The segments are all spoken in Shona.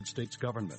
States government.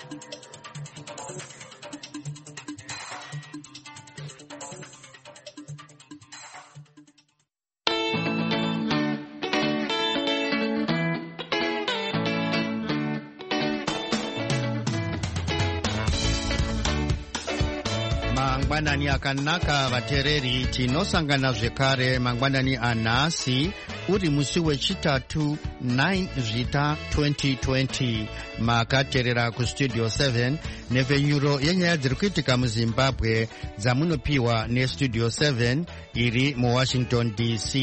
Mangwanani akanaka vatereri tinosangana zvekare mangwanani anhasi uri musi wechitatu 9 Zvita 2020 makateerera kustudio 7 nepfenyuro yenyaya dziri kuitika muZimbabwe dzamunopiwa nestudio 7 iri muWashington DC.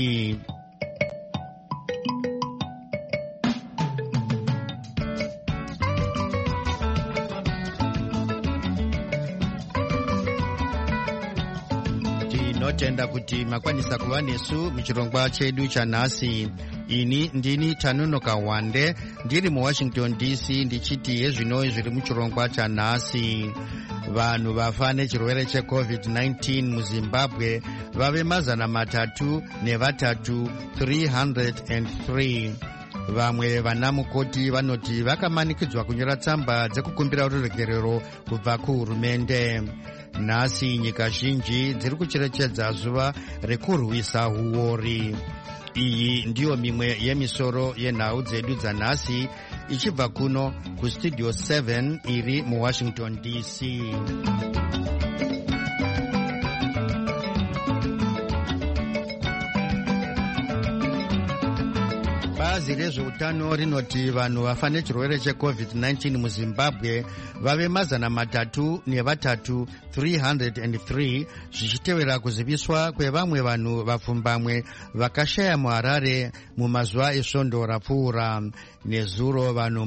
Tinotenda kuti makwanisa kuva nesu muchirongwa chedu chanhasi. Ini ndini Tanonoka Wande ndiri muWashington DC ndichiti hezvino zviri muchirongwa chanhasi. Vanhu vafa nechirwere cheCovid-19 muZimbabwe vave 303. Vamwe vanamukoti vanoti vakamanikidzwa kunyora tsamba dzekukumbira ruregerero kubva kuhurumende. Nhasi nyika zhinji dziri kucherechedza zuva rekurwisa huori. Iyi ndiyo mimwe yemisoro yenhau dzedu dzanhasi ichibva kuno kustudio 7 iri muWashington DC. Bazi rezveutano rinoti vanhu vafa nechirwere cheCovid-19 muZimbabwe vave 303 zvichitevera kuziviswa kwevamwe vanhu vapfumbamwe vakashaya muHarare mumazuva esvondo rapfuura. Nezuro vanhu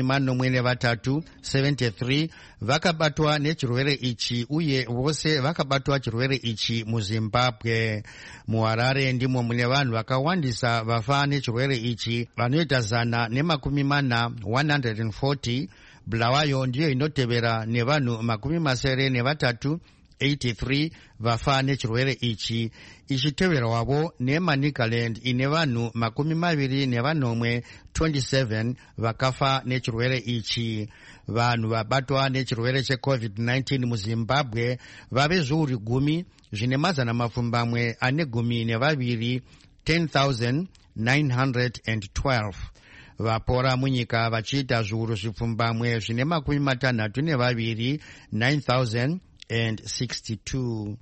43 vakabatwa nechirwere ichi uye vose vakabatwa chirwere ichi muZimbabwe. MuHarare ndimo mune vanhu vakawandisa vafa nechirwere ichi vanoita 140. Bulawayo ndiyo inotevera nevanhu 83 vafa nechirwere ichi, ichiteverwavo neManicaland ine vanhu 27 vakafa nechirwere ichi. Vanhu vabatwa nechirwere cheCovid-19 muZimbabwe vave zviuru 10 zvine 12 10,912. Vapora munyika vachiita zviuru zvipfumbamwe zvine 62 9,062.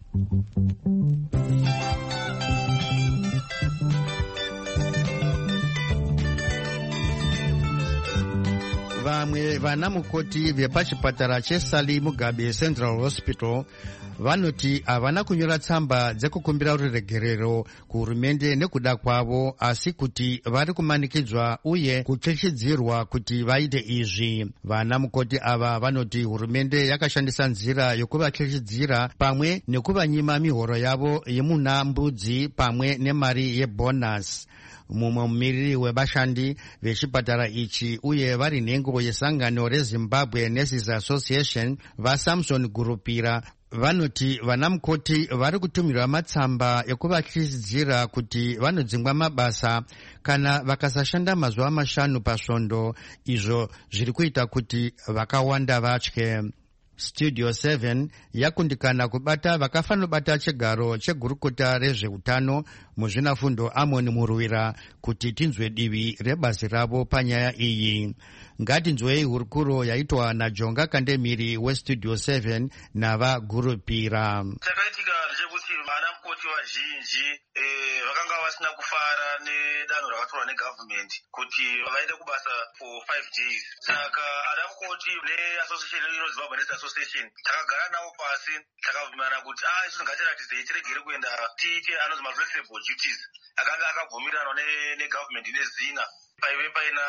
Vamwe vanamukoti vepachipatara cheSali Mugabe Central Hospital vanoti havana kunyora tsamba dzekukumbira ruregerero kuhurumende nekuda kwavo, asi kuti vari kumanikidzwa uye kutyityidzirwa kuti vaite izvi. Vanamukoti ava vanoti hurumende yakashandisa nzira yokuvatyityidzira pamwe nekuvanyima mihoro yavo yemuna mbudzi pamwe nemari yebonus. Mumwe mumiriri wevashandi vechipatara ichi uye vari nhengo yesangano reZimbabwe Nurses Association vaSamson Gurupira vanoti vanamukoti vari kutumirwa matsamba ekuvatyityidzira kuti vanodzingwa mabasa kana vakasashanda mazuva 5 pasvondo, izvo zviri kuita kuti vakawanda vatye. Studio 7 yakundikana kubata vakafanobata chigaro chegurukota rezveutano muzvinafundo Amon Murwira kuti tinzwe divi rebazi ravo panyaya iyi. Ngatinzwei hurukuro yaitwa naJonga Kandemiri weStudio 7 navaGurupira. Chakaitika ndechekuti vanamukoti vazhinji vakanga vasina kufara nedanho rakatorwa negovernment kuti vaende kubasa for 5 days. Saka anamukoti neassociation inoZimbabwe Nurses Association takagara navo pasi takabvumirana kuti isu ngatiratidze tiregere kuenda tiite anonzi ma-flexible duties akanga akabvumiranwa negovernment nezina. Paive paina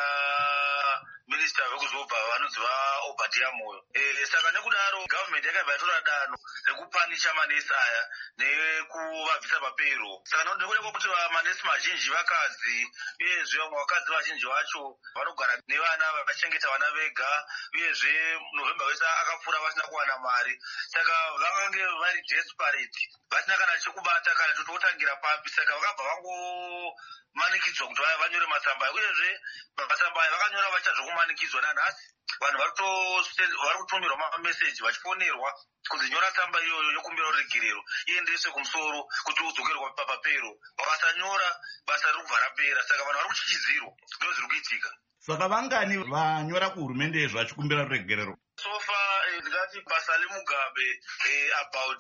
minister vekuzobva vanonzi vaObadiah Moyo. Saka nekudaro government yakabva yatora danho rekupanisha manesi aya nekuvabvisa papero. Saka nekuda kwekuti manesi mazhinji vakadzi uyezve vamwe vakadzi vazhinji vacho vanogara nevana vachengeta vana vega, uyezve November wese akapfuura vasina kuwana mari. Saka vangange vari desperate vasina kana chekubata kana tototangira papi. Saka vakabva vangomanikidzwa kuti vanyore matsamba, uyezve matsamba aya vakanyora vacha kumanikidzwa nanhasi vanhu vari kutumirwa mameseji vachifonerwa kunzi nyora tsamba iyoyo yokumbira ruregerero iendeswe kumusoro kuti udzokerwa papapero. Vakasanyora basa riri kubva rapera, saka vanhu vari kuchichizirwa ndo zviri kuitika. Saka vangani vanyora kuhurumende izvo vachikumbira ruregerero? Sofa ndingati basa lemugabe about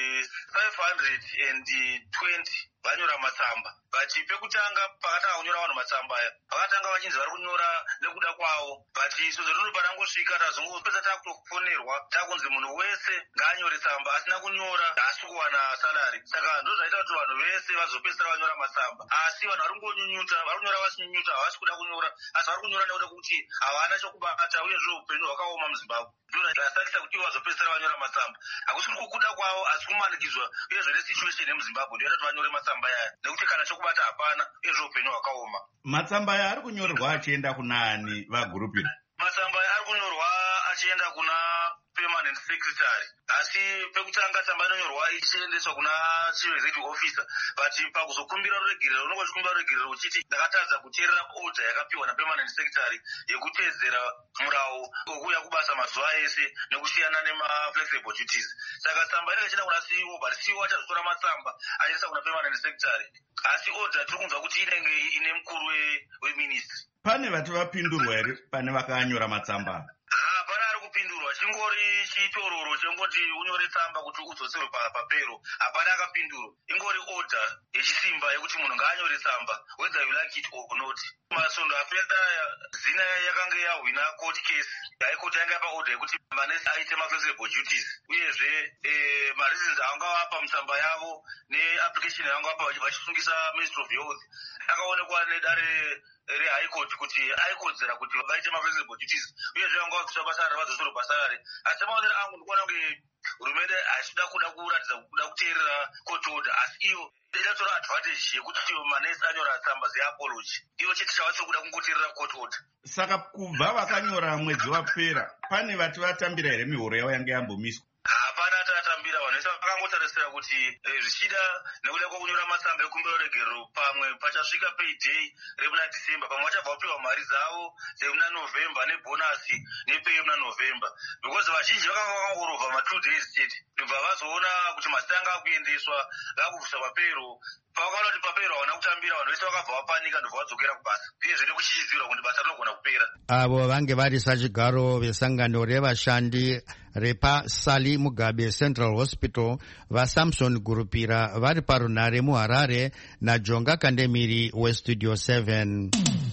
520 vanyora matsamba, but pekutanga pakatanga kunyora vanhu matsamba aya vakatanga vachinzi vari kunyora nekuda kwavo, but sezvino panangosvika tazongopedza takutofonerwa takunzi munhu wese ngaanyore tsamba, asina kunyora haasi kuwana salari. Saka ndo zvaita kuti vanhu vese vazopedzisira vanyora matsamba, asi vanhu vari kungonyunyuta, vari kunyora vasinyunyuta, havasi kuda kunyora, asi vari kunyora nekuda kuti havana chokubata uyezve upenyu hwakaoma muZimbabwe. Ndo zvasarisa kuti vazopedzisira vanyora matsamba, hakusi kuti kukuda kwavo asi kumanikidzwa uyezve nesituation yemuZimbabwe ndoita kuti vanyore matsamba yaya, nekuti kana chokubata hapana uyezve upenyu hwakaoma. Matsamba aya ari kunyorerwa achienda kunaani vagurupira? Matsamba aya ari kunyorwa achienda kuna permanent secretary, asi pekutanga tsamba inonyorwa ichiendeswa kuna chief executive officer, but pakuzokumbira ruregerero unonga uchikumbira ruregerero uchiti ndakatadza kuteerera order yakapiwa napermanent secretary yekuteedzera murau wokuuya kubasa mazuva ese nekusiyana nemaflexible duties. Saka tsamba inenge ichienda kuna CEO, but CEO achazotora matsamba achiisa kuna permanent secretary, asi order tiri kunzwa kuti inenge ine mukuru weministry. Pane vati vapindurwa here pane vakanyora matsamba? Hapana ari kupindurwa, chingori chitororo chengoti unyore tsamba kuti udzoserwe papero, hapana akapindurwa. Ingori order yechisimba yekuti munhu ngaanyore tsamba whether you like it or not. Masondo apera zina yakanga yahwina court case, high court yanga yapa order yekuti manesi aite maflexible duties, uyezve mareasons avanga vapa mutsamba yavo neapplication yavanga vapa vachisungisa Ministry of Health akaonekwa nedare rehigh court kuti aikodzera kuti vaite maflexible duties, uyezve vanga vabviswa basa vadzosere basa rare. Asi maonero angu ndikuona kunge hurumende haisida kuratidza kuda kuteerera court order, asi iyo idatora advantage yekuti manesi anyora tsamba dzeapology, ivo chete chavasiri kuda kungoteerera court order. Saka kubva vakanyora mwedzi wapera, pane vati vatambira here mihoro yavo yange yambomiswa? Hapana atatambira, vanhu vese vakangotarisira kuti zvichida nekuda kwekunyora matsamba ekumbira ruregerero pamwe pachasvika payday remuna December, pamwe vachabva vapiwa mari dzavo dzemuna November nebhonasi nepay muna November, because vazhinji vakanga vakangorovha ma2 days chete, ndobva vazoona kuti mazita anga akuendeswa vakubviswa papero. Pavakaona kuti papero havana kutambira, vanhu vese vakabva vapanika ndobva vadzokera kubasa, uyezve nekuchichidzirwa kuti basa rinogona kupera. Avo vange vari sachigaro vesangano revashandi repaSally Mugabe Central Hospital vaSamson Gurupira vari parunhare muHarare naJonga Kandemiri weStudio 7.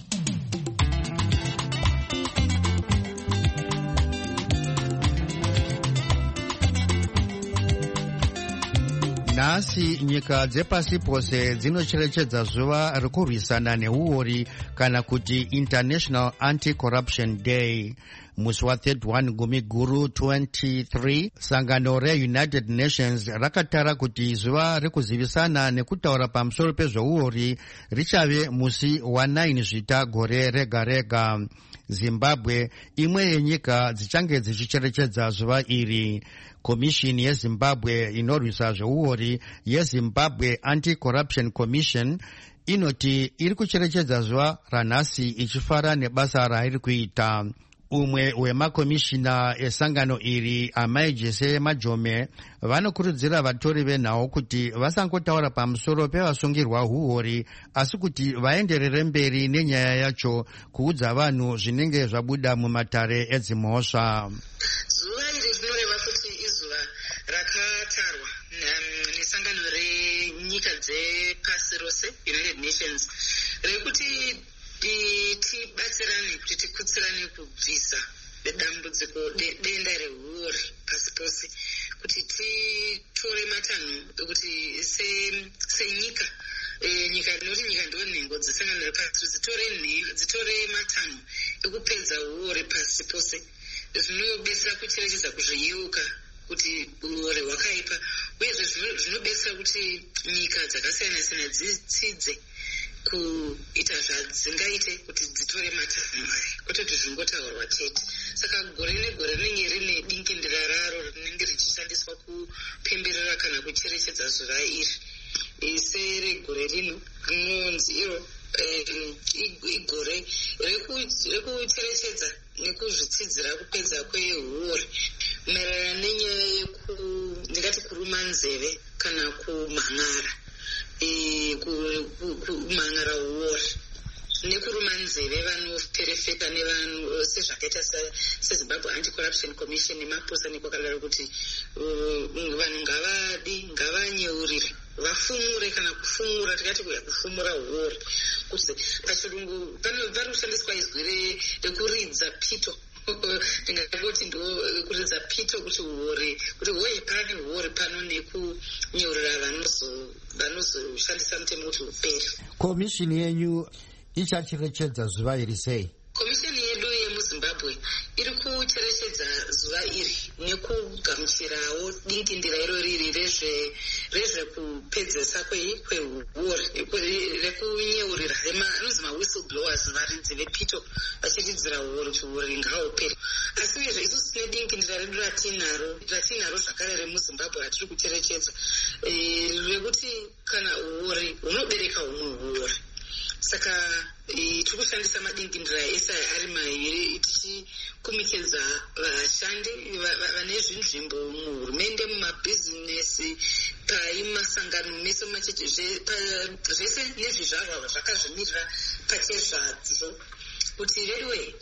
Nhasi nyika dzepasi pose dzinocherechedza zuva rekurwisana neuori kana kuti International Anti-Corruption Day. Musi wa31 Gumiguru 23 sangano reUnited Nations rakatara kuti zuva rekuzivisana nekutaura pamusoro pezveuori richave musi wa9 Zvita gore rega rega. Zimbabwe imwe yenyika dzichange dzichicherechedza zuva iri. Komishini yeZimbabwe inorwisa zveuori yeZimbabwe Anti-Corruption Commission inoti iri kucherechedza zuva ranhasi ichifara nebasa rairi kuita. Umwe wemakomishina esangano iri Amai Jese Majome vanokurudzira vatori venhau kuti vasangotaura pamusoro pevasungirwa uori, asi kuti vaenderere mberi nenyaya yacho kuudza vanhu zvinenge zvabuda mumatare edzimhosva. Zuva iri rinoreva kuti izuva rakatarwa nesangano renyika dzepasi rose United Nations rekuti tibatsirane kuti tikutsirane kubvisa dambudziko denda reuori pasi pose, kuti titore matanho ekuti senyika nyika inoti nyika ndo nhengo dzesangano repasi dzitore matanho ekupedza uori pasi pose, zvinobetsera kucherechedza kuzviyeuka kuti uori hwakaipa, uyezve zvinobetsera kuti nyika dzakasiyana siyana dzitsidze kuita zvadzingaite kuti dzitore matanho aya, kwete kuti zvingotaurwa chete. Saka gore negore rinenge rine dingindira raro rinenge richishandiswa kupemberera kana kucherechedza zuva iri. Seregore rino rinonzi iro igore rekucherechedza nekuzvitsidzira kupedza kwehuori maererano nenyaya ndingati kuruma nzeve kana kumhan'ara kumhan'ara huori nekuruma nzeve vanoperefeka nevanhu sezvakaita sezimbabwe anti-corruption commission nemaposa nekwakadaro kuti vanhu ngavanyeurire vafumure kana kufumura tikati kufumura huori kuti pachirungu vari kushandiswa izwi rekuridza pito ndingati ndo kuridza pito kuti huori kuti hoye pane huori pano nekunyeurira vanozoshandisa mutemo kuti hupere. Komishini yenyu ichacherechedza zuva iri sei? Komishini yedu yemuzimbabwe iri kucherechedza zuva iri nekugamuchirawo dingindira iro riri rezvekupedzesa kwehuori rekunyeurira anozi mawhistleblowers varidzi vepito vachiridzira huori kuti huori ngaupere. Asi uyezve isusu tine dingindira redu ratinaro zvakare remuzimbabwe ratiri kucherechedza rekuti kana huori hunobereka humwe huori. Saka tiri kushandisa madingindira ese ari mairi tichikumikidza vashandi vane zvinzvimbo muhurumende, mumabhizinesi, paimasangano mese macheche zvese nezvizvarwa zvakazvimirira pachezvadzo kuti rediwe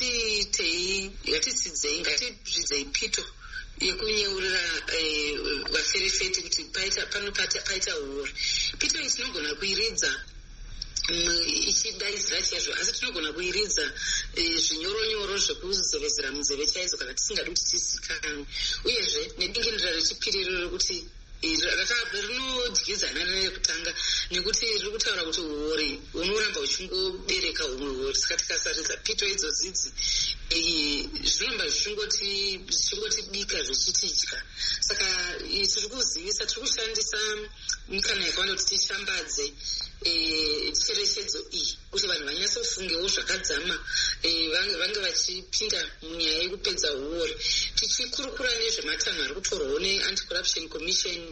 ngatitidzei ngatizvidzei pito yekunyeurira vaferefeti kuti paita huori. Pito iyi tinogona kuiridza ichidaidzira chaizvo, asi tinogona kuiridza zvinyoronyoro zvekuzevezera munzeve chaidzo kana tisingadi kuti tizikanwe. Uyezve nedingindira rechipiri rekuti rinodyidzana nerekutanga nekuti riri kutaura kuti huori hunoramba huchingobereka humwe huori. Saka tikasaridza pito idzozidzi zvinoramba zvichingotibika zvichitidya. Saka tiri kuzivisa, tiri kushandisa mikana yakawanda kuti tishambadze cherechedzo iyi kuti vanhu vanyatsofungewo zvakadzama vange vachipinda munyaya yekupedza huori, tichikurukura nezvematanho ari kutorwawo neanti-corruption commission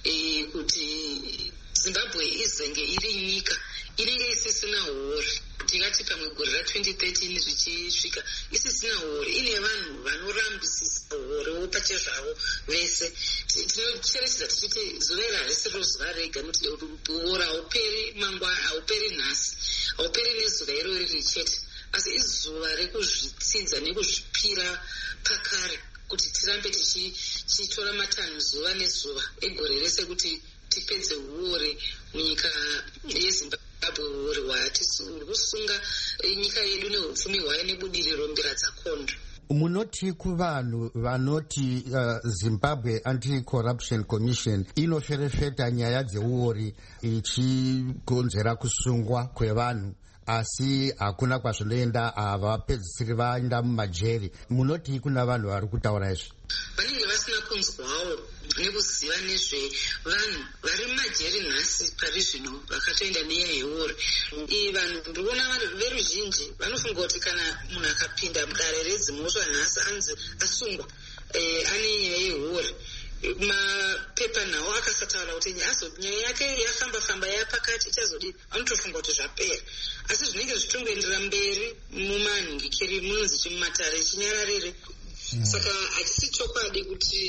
kuti zimbabwe izenge iri nyika inenge isisina huori. Tingati pamwe gore ra2013 zvichisvika isisina huori, ine vanhu vanorambisisa huoriwo pachezvavo vese. Tinocherechedza tichiti zuva iri harisiro zuva rega, nokuti huori hauperi mangwana, hauperi nhasi, hauperi nezuva irori richete, asi izuva rekuzvitsidza nekuzvipira pakare kuti tirambe tichitora matanho zuva nezuva egore rese kuti tipedze huori munyika yezimbabwe. Huori hwatiri kusunga nyika yedu neupfumi hwayo nebudiriro mbira dzakondo. Munoti kuvanhu vanoti Zimbabwe Anti-Corruption Commission inoferefeta nyaya dzehuori ichikonzera kusungwa kwevanhu, asi hakuna kwazvinoenda, havapedzisiri vaenda mumajeri. Munoti kuna vanhu vari kutaura izvi vanenge vasina kunzwawo nekuziva nezvevanhu vari mumajeri nhasi pari zvino vakatoenda nenyaya yehuori. Vanhu ndikuona veruzhinji vanofunga kuti kana munhu akapinda mudare redzimhosva nhasi anzi asungwa ane nyaya yehuori, mapepa nawo akasataura kuti nyaya yake yafamba-famba yapakati ichazodii, vanotofunga kuti zvapera. Asi zvinenge zvichitongoendera mberi mumanhingikiri, munonzi chimumatare chinyararire. Saka hatisi chokwadi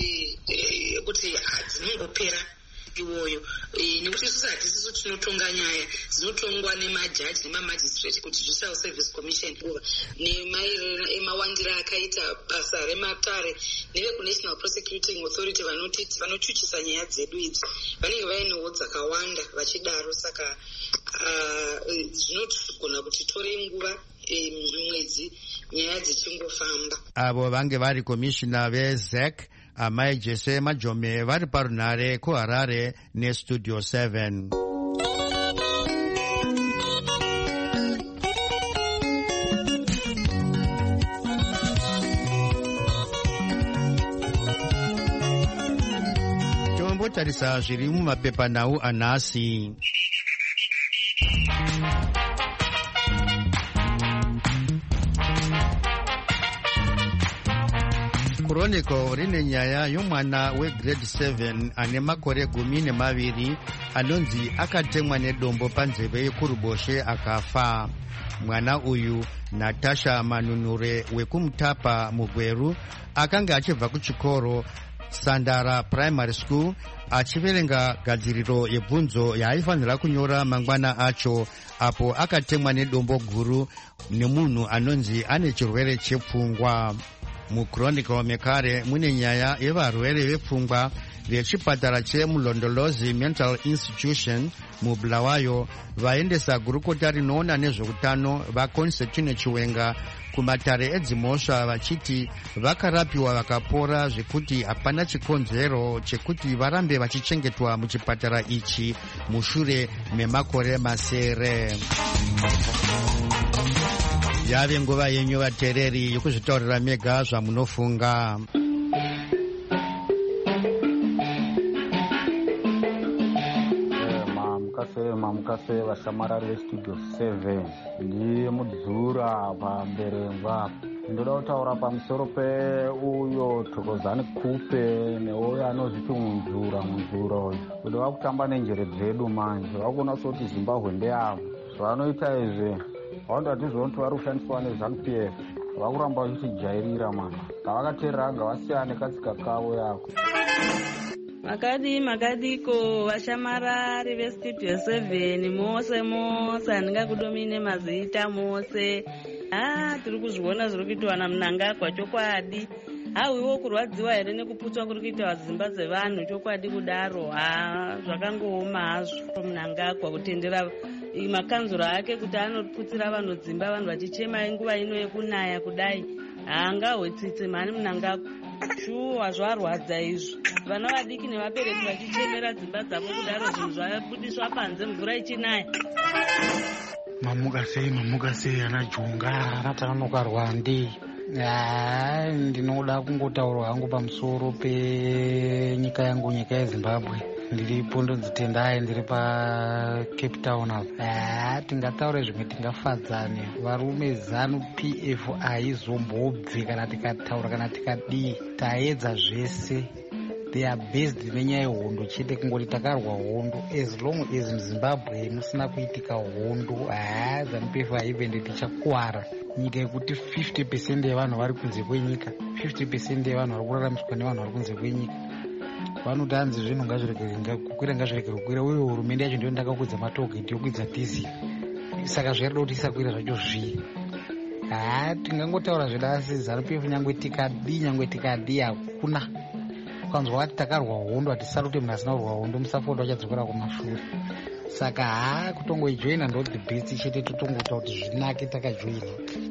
kuti dzinongopera iwoyo, nekuti isusu hatisisu tinotonga nyaya, dzinotongwa nemajaji nemamajistrate kuti judicial service commission nemawandira akaita basa rematare nevekunational prosecuting authority vanochuchisa nyaya dzedu idzi vanenge vainewo dzakawanda vachidaro. Saka zvinogona kuti tore nguva mwedzi nyaya dzichingofamba. Avo vange vari komishina veZEC Amai Jese Majome vari parunare kuHarare neStudio 7. Tombotarisa zviri mumapepanhau anhasi. Chronicle rine nyaya yomwana wegrade 7 ane makore 12 anonzi akatemwa nedombo panzeve yekuruboshwe akafa. Mwana uyu Natasha Manunure wekumutapa mugweru akanga achibva kuchikoro Sandara Primary School achiverenga gadziriro yebvunzo yaaifanira kunyora mangwana acho, apo akatemwa nedombo guru nemunhu anonzi ane chirwere chepfungwa. Muchronicle mekare mune nyaya yevarwere vepfungwa vechipatara chemulondolozi Mental Institution muBulawayo vaendesa gurukota rinoona nezveutano vaConstantine Chiwenga kumatare edzimhosva vachiti vakarapiwa vakapora zvekuti hapana chikonzero chekuti varambe vachichengetwa muchipatara ichi mushure memakore masere. Yave nguva yenyu vateereri yekuzvitaurira mega zvamunofunga. Mamukase vashamarari vestudio 7 ndiye mudzura pamberengwa. Ndoda kutaura pamusoro peuyo Thokozani Kupe neuyo anozviti munzura uyu kuti vakutamba nenjere dzedu manje. Vakuona soti Zimbabwe ndeyavo zvavanoita izvi vaundi hatizvonti vari kushandiswa neZANU-PF vakuramba vachijairira mwana. Ngavakateerera ngavasiyane nekatsika kavo yako. Makadiko vashamarari vestudio 7 mose handingakudomine mazita mose. Tiri kuzviona zviri kuitwa naMnangagwa chokwadi. Iwo kurwadziwa here nekuputwa kuri kuitwa dzimba dzevanhu chokwadi kudaro. Zvakangooma hazvo Mnangagwa kutendera makanzura ake kuti anoputsira vanhu dzimba vanhu vachichema nguva ino yekunaya kudai. Ngahwetsitse mhani Mnangagwa. Shuwa zvarwadza izvo. Vana vadiki nevabereki vachichemera dzimba dzavo kudaro zvinhu zvabudiswa panze mvura ichinaya. Mamuka sei ana Junga anatanonoka Rwandi. Ndinoda kungotaura hangu pamusoro penyika yangu, nyika yeZimbabwe. Ndiripo ndonzitendai ndiri paCape Town apa. Tingataure zvimwe tingafadzane. Varume ZANU-PF haizombobve kana tikataura kana tikadii. Taedza zvese. They are based nenyaya yehondo chete, kungoti takarwa hondo. As long as muZimbabwe musina kuitika hondo, ZANU-PF haivende tichakwara. Nyika yekuti 50% yevanhu vari kunze kwenyika, 50% yevanhu vari kuraramiswa nevanhu vari kunze kwenyika. Vanoti hanzi zvinhu ngazvirekere kukwira, uye hurumende yacho ndiyo ndakakudza matogeti yokwidza diesel. Saka zvairida kuti isakwira zvacho zvii. Tingangotaura zvedasi ZANU-PF nyangwe tikadii hakuna. Ukanzwa vati takarwa hondo hatisarute munhu asina kurwa hondo musafoti vachadzokera kumashure. Saka kutongoijoina ndo the best chete, totongoita kuti zvinake takajoina.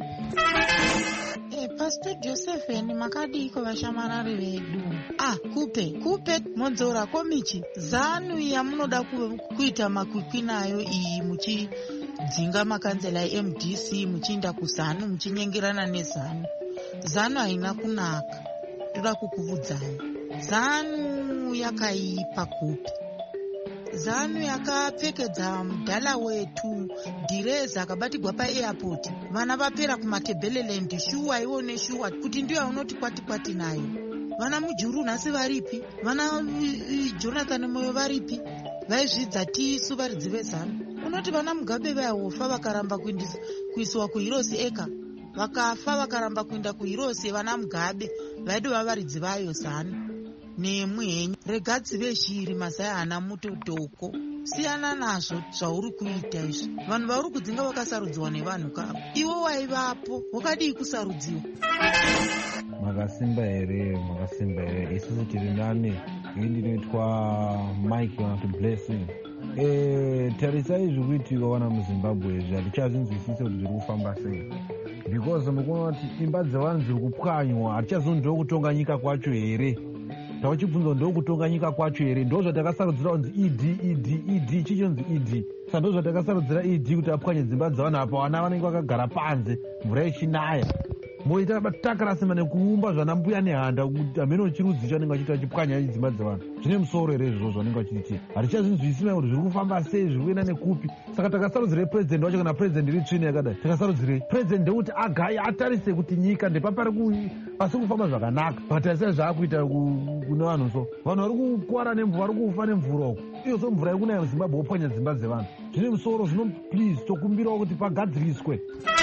PaStudio 7 makadiko vashamarari vedu. Kupe monzora komichi ZANU yamunoda kuita makwikwi nayo iyi muchidzinga makanzela eMDC muchiinda kuZANU muchinyengerana neZANU. ZANU haina kunaka. Toda kukuvudzai. ZANU yakaipa Kupe. ZANU yakapfekedza mudhala wetu dhireza akabatigwa paAirport. Vana vapera kumatebheleland, shuwa ione shuwa kuti ndiyo yaunoti kwati nayo. Vana Mujuru nhasi varipi? Vana Jonathan Moyo varipi? Vaizvidza tisu varidzi veZANU. Unoti vana Mugabe vaihofa vakaramba kuiswa kuHirosi Eka. Vakafa vakaramba kuenda kuHirosi vana Mugabe vaidi vavaridzi vayo ZANU. Nemwe henyu regadzi vezhiri mazai hana mutotoko. Siyana nazvo zvauri kuita izvi. Vanhu vauri kudzinga vakasarudziwa nevanhu kavo. Iwo waivapo, wakadii kusarudziwa? Makasimba here. Isusu tiri nani. Ini ndinoitwa Mike wanati Blessing. Tarisai zviri kuitika wana muZimbabwe izvi hatichazvinzwisise kuti zviri kufamba sei. Because mukuona kuti imba dzevanhu dziri kupwanywa, hatichazondiwo kutonga nyika kwacho here. Tauchibvunzwa ndo kutonga nyika kwacho here. Ndo zvatakasarudzira kunzi ED chichonzi ED. Saka ndo zvatakasarudzira ED kuti apwanye dzimba dzavanhu apa vana vanenge vakagara panze mvura ichinaya. Moita takarasima nekuumba zvana mbuya nehanda kuti hamene uchirudzi chanenge vachiita chipwanya dzimba dzevanhu. Zvine musoro here izvozvo vanenge vachiitia. Hatichazvinzwisisa kuti zviri kufamba sei, zviri kuenda nekupi. Saka takasarudzire president wacho kana president iri tsvina yakadai. Takasarudzire president ndekuti agaye atarise kuti nyika ndepapari pasi kufamba zvakanaka. Patarisai zvaakuita kune vanhu so. Vanhu vari kukwara nemvura, vari kufa nemvura uku. iyo somvura yekunaya muzimbabwe wopwanya dzimba dzevanhu zvine musoro zvino please tokumbirawo kuti pagadziriswe.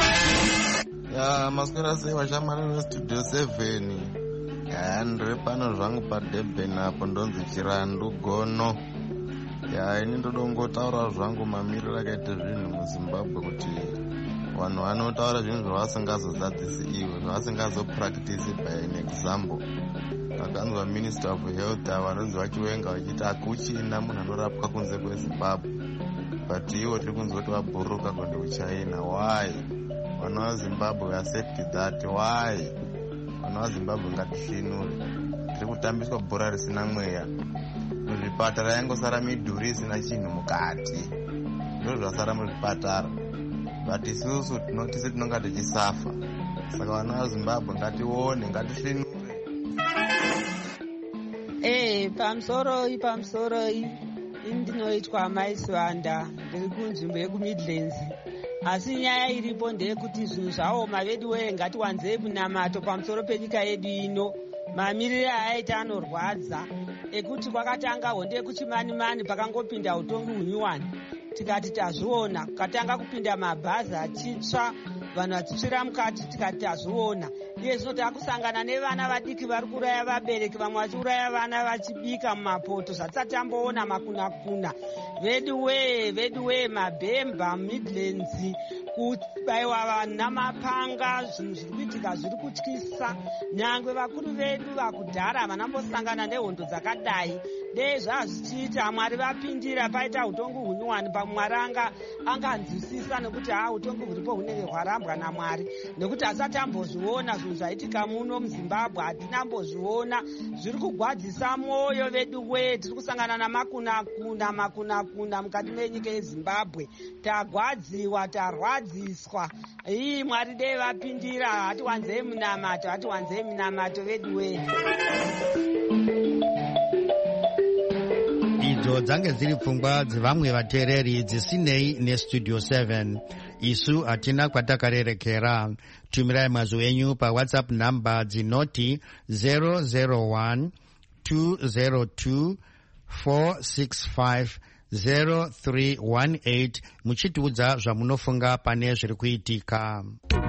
Maswera sei vashamari vestudio 7. Ndiri pano zvangu paDurban apo ndonzi Chirandu Gono. Ini ndodongotaura zvangu mamiriro akaita zvinhu muZimbabwe kuti vanhu vanotaura zvinhu zvavasingazozadzisi iwe zvavasingazopractice by an example. Vakanzwa Minister of Health vanonzi vachiwenga vachiti hakuchina munhu anorapwa kunze kweZimbabwe, but iwo tiri kunzwa kuti vabhuruka kuende kuChina. Why? Vana vaZimbabwe accept that. Why? Vana vaZimbabwe ngatisvinure. Tiri kutambiswa bhora risina mweya. Muzvipatara yangosara midhuri isina chinhu mukati, ndizvo zvasara muzvipatara, but isusu tinotise tinonga tichisafa. Saka vana vaZimbabwe ngatione, ngatisvinure. Pamusoro ndinoitwa Maiswanda, ndiri kunzvimbo yekuMidlands. Asi nyaya iripo ndeyekuti zvinhu zvaoma vedu weye ngatiwanzei munamato pamusoro penyika yedu ino. Mamiriro ayaita anorwadza ekuti kwakatanga honde yekuchimanimani pakangopinda utongi hunyuwani, tikati tazviona, kukatanga kupinda mabhazi achitsva, vanhu vachitsvira mukati, tikati tazviona. Iye zvino takusangana nevana vadiki vari kuraya vabereki, vamwe vachiuraya vana vachibika mumapoto, zvatisati tamboona makuna-kuna. Vedu weye mabhemba Midlands, kubayiwa vanhu namapanga, zvinhu zviri kuitika zviri kutyisa. Nyangwe vakuru vedu vakudhara havanambosangana nehondo dzakadai. Dei zvazvichiita Mwari vapindira paita utongi hunyuwani, Mwari anganzwisisa nekuti utongi huripo hunenge hwarambwa naMwari, nekuti hasati ambozviona zvinhu zvaitika muno muZimbabwe, hatinambozviona. Zviri kugwadzisa mwoyo vedu weye, tiri kusangana makuna mukati menyika yeZimbabwe. Tagwadziwa, tarwadziswa. Mwari dei vapindira, hatiwanzei munamato vedu weye. Idzo dzange dziri pfungwa dzevamwe vateereri dzisinei nestudio 7. Isu hatina kwatakarerekera. Tumirai mazwi enyu paWhatsApp namba dzinoti 001 202 465 0318 muchitiudza zvamunofunga pane zviri kuitika.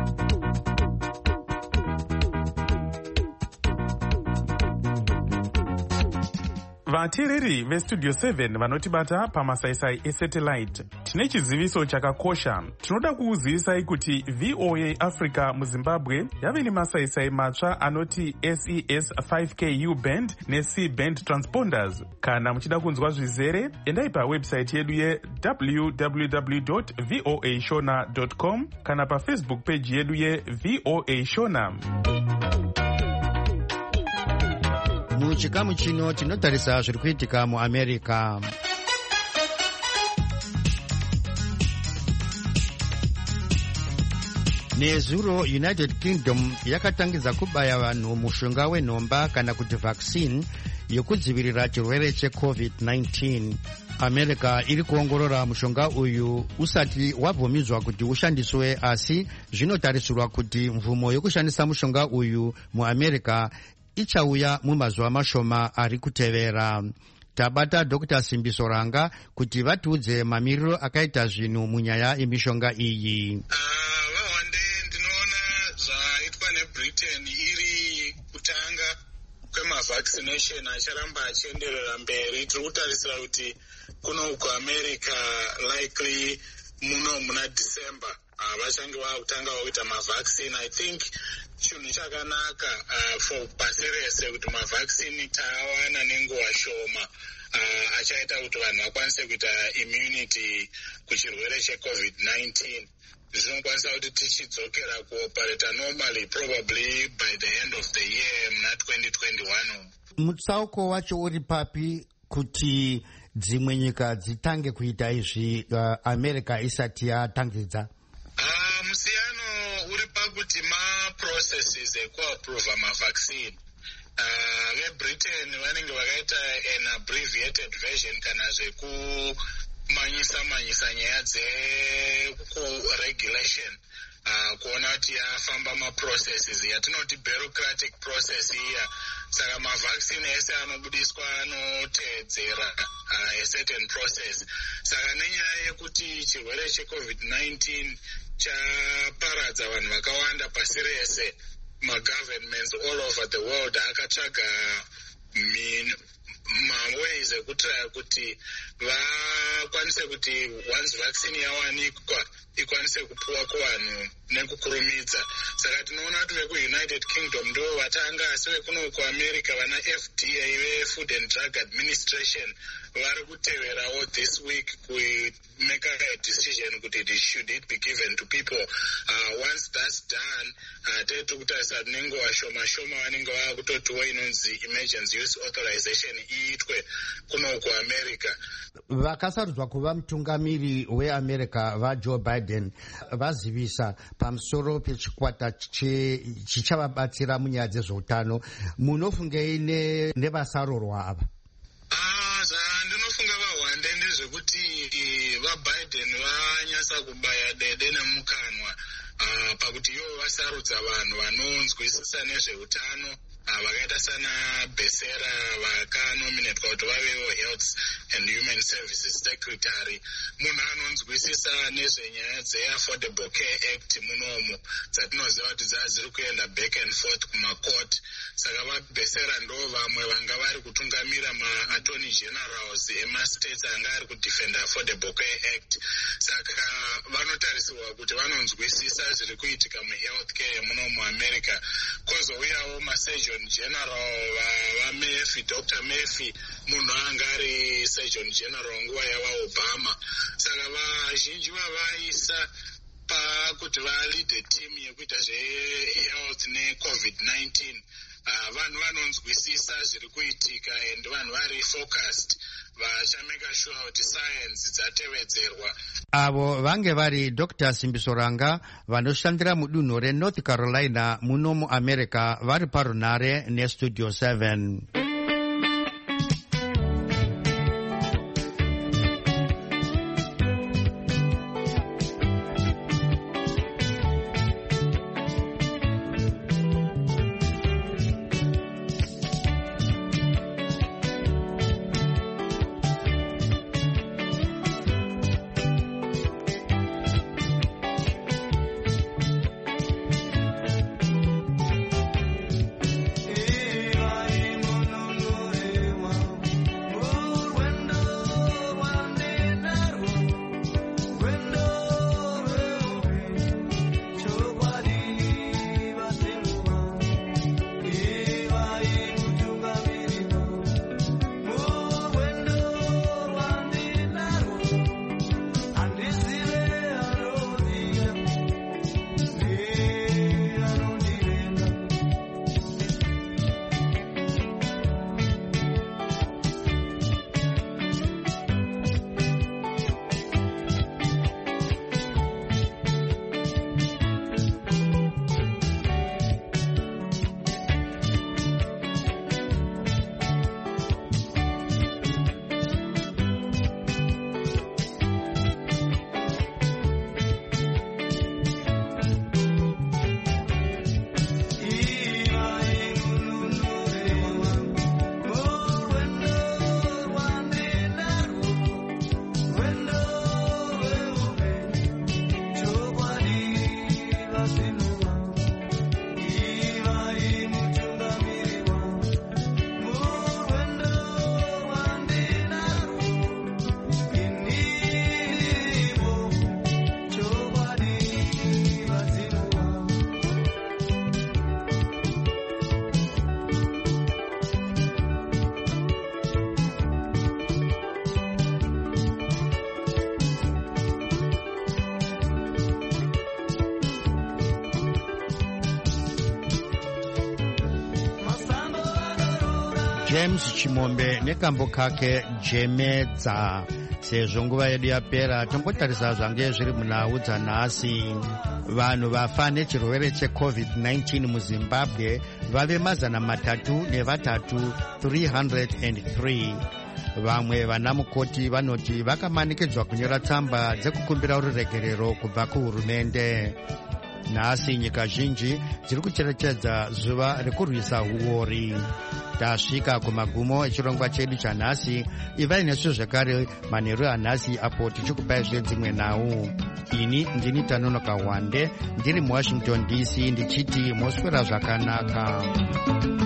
Vateereri vestudio 7 vanotibata pamasaisai esatellite, tine chiziviso chakakosha. Tinoda kuuzivisai kuti VOA Africa muZimbabwe yave nemasaisai matsva anoti SES 5K U-band neC-band transponders. Kana muchida kunzwa zvizere, endai pawebsite yedu www.voashona.com kana pafacebook page yedu VOA Shona. Muchikamu chino tinotarisa zviri kuitika muAmerica. Nezuro United Kingdom yakatangidza kubaya vanhu mushonga wenhomba kana kuti vaccine yokudzivirira chirwere cheCovid-19. America iri kuongorora mushonga uyu usati wabvumidzwa kuti ushandiswe, asi zvinotarisirwa kuti mvumo yokushandisa mushonga uyu muAmerica ichauya mumazuva mashoma ari kutevera. Tabata Dr. Simbiso Ranga kuti vatiudze mamiriro akaita zvinhu munyaya yemishonga iyi. Ndinoona zvaitwa neBritain iri kutanga kwemavaccination acharamba achienderera mberi. Tiri kutarisira kuti kuno kuAmerica likely muna December vachange vakutanga kuita mavaccine. I think chinhu chakanaka for pasi rese kuti mavaccine taawana nenguva shoma achaita kuti vanhu vakwanise kuita immunity kuchirwere cheCovid-19. Zvinokwanisa kuti tichidzokera kuoperata normally probably by the end of the year muna 2021. Mutsauko wacho uri papi kuti dzimwe nyika dzitange kuita izvi America isati yatangidza? Musiyano uri pakuti processes ekuapprova mavaccine. VeBritain vanenge vakaita an abbreviated version kana zvekumanyisa nyaya dzekuregulation kuona kuti yafamba maprocesses yatinoti bureaucratic process iya saka mavhaccine ese anobudiswa anoteedzera a certain process. Saka nenyaya yekuti chirwere cheCovid-19 chaparadza vanhu vakawanda pasi rese, ma-governments all over the world akatsvaga maways ekutraya kuti vakwanise kuti once vaccine yawanikwa ikwanise kupuwa kuvanhu nekukurumidza. Saka tinoona kuti vekuunited kingdom ndo vatanga, asi vekuno kuamerica vana FDA ve-Food and Drug Administration vari kuteverawo this week make a decision kuti should it be given to people. Once that's done, tetu kutarisa nenguva shoma vanenge vakutotiwo inonzi emergency use authorization iitwe kuno kuamerica. Vakasarudzwa kuva mutungamiri weAmerica vaJoe Biden vazivisa pamusoro pechikwata chichavabatsira munyaya dzezveutano. Munofungei nevasarorwa ava? Ndinofunga vahwande ndezvekuti vaBiden vanyasa kubaya dede nemukanwa pakuti ivo vasarudza vanhu vanonzwisisa nezveutano vakaita sana Becerra vakanominatwa kuti vavevo Health and Human Services Secretary, munhu anonzwisisa nezvenyaya dze-Affordable Care Act munomu dzatinoziva kuti dziri kuenda back and forth kumakoti. Saka vaBecerra ndo vamwe vanga vari kutungamira ma-attorney generals ema-states anga ari kudefenda Affordable Care Act. Saka vanotarisirwa kuti vanonzwisisa zviri kuitika muhealthcare muno muAmerica. Kozouyawo masurgeon general vaMurphy, Dr. Murphy, munhu anga ari surgeon general nguva yavaObama. Saka vazhinji vavaisa pakuti valide team yekuita zvehealth neCovid-19. Vanhu vanonzwisisa zviri kuitika and vanhu vari focused, vachameka sure kuti science dzatevedzerwa. Avo vange vari Dr. Simbiso Ranga vanoshandira mudunhu reNorth Carolina muno muAmerica vari parunare neStudio 7. James Chimombe nekambo kake Jemedza. Sezvo nguva yedu yapera tombotarisa zvange zviri munhau dzanhasi. Vanhu vafa nechirwere cheCovid-19 muZimbabwe vave 303, 303. Vamwe vanamukoti vanoti vakamanikidzwa kunyora tsamba dzekukumbira ruregerero kubva kuhurumende. nhasi nyika zhinji dziri kucherechedza zuva rekurwisa uori. Tasvika kumagumo echirongwa chedu chanhasi. Ivai nesu zvakare manheru anhasi apo tichikupai dzimwe nhau. Ini ndini Tanonoka Wande ndiri muWashington DC ndichiti moswera zvakanaka.